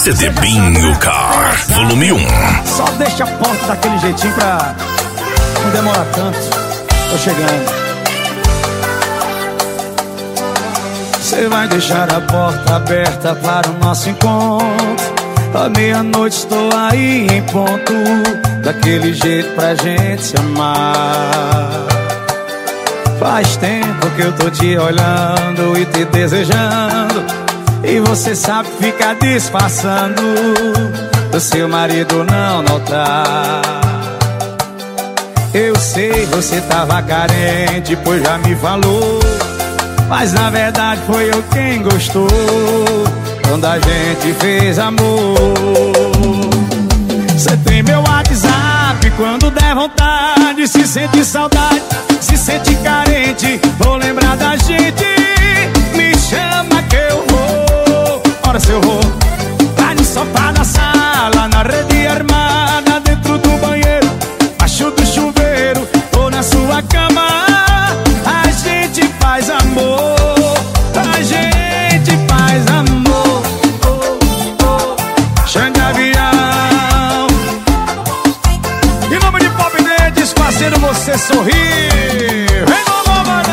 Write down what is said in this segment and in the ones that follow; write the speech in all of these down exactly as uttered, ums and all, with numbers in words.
C D Binho Car, volume um. Só deixa a porta daquele jeitinho pra não demorar tanto. Tô chegando. Você vai deixar a porta aberta para o nosso encontro. À meia-noite estou aí em ponto, daquele jeito pra gente se amar. Faz tempo que eu tô te olhando e te desejando, e você sabe ficar disfarçando do seu marido não notar. Eu sei, você tava carente, pois já me falou, mas na verdade foi eu quem gostou quando a gente fez amor. Você tem meu WhatsApp, quando der vontade, se sente saudade, se sente carente, vou lembrar da gente, me chama que eu vou. Ora se eu vou, vai no sofá da sala, na rede armada, dentro do banheiro, baixo do chuveiro, ou na sua cama, a gente faz amor, a gente faz amor. Oh, oh, Xande Avião. Em nome de Pop Dentes, fazendo você sorrir. Vem com a mão,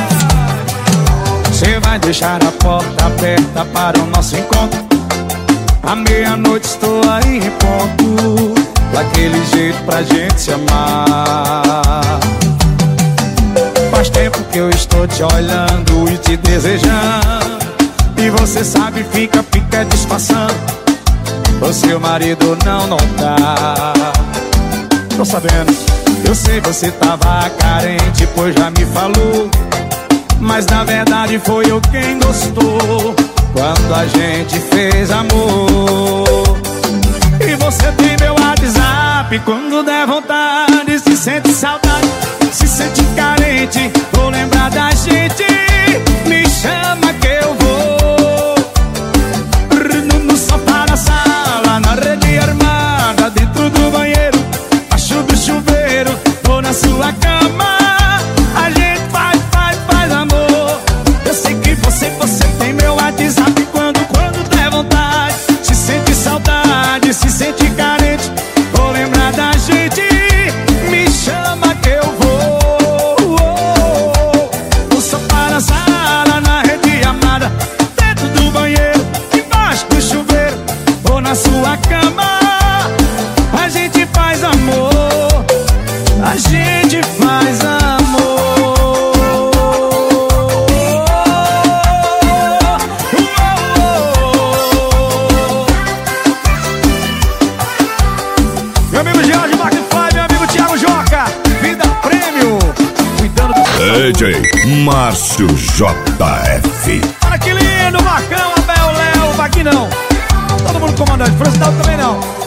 você vai deixar a porta aberta para o nosso encontro. À meia-noite estou aí em ponto, daquele jeito pra gente se amar. Faz tempo que eu estou te olhando e te desejando, e você sabe, fica, fica disfarçando, o seu marido não notar. Tô sabendo, eu sei, você tava carente, pois já me falou, mas na verdade foi eu quem gostou quando a gente fez amor. E você tem meu WhatsApp, quando der vontade, se sente saudade, se sente carente, vou lembrar da gente, me chama que eu vou. No sofá da sala, na rede armada, dentro do banheiro, baixo do chuveiro, ou na sua cama, a gente faz, faz, faz amor. Eu sei que você, você tem meu WhatsApp, quando, quando der vontade, se sente saudade, se sente carente, vou lembrar da gente, me chama que eu vou. No sofá da sala, na rede amada, dentro do banheiro, embaixo do chuveiro, ou na sua cama, a gente faz amor, a gente faz amor. Meu amigo George McFly, meu amigo Thiago Joca, Vida Prêmio, cuidando do D J Márcio J F. Olha que lindo, Marcão, Abel, Léo, Vaguinão, todo mundo comandante, Francisco também não.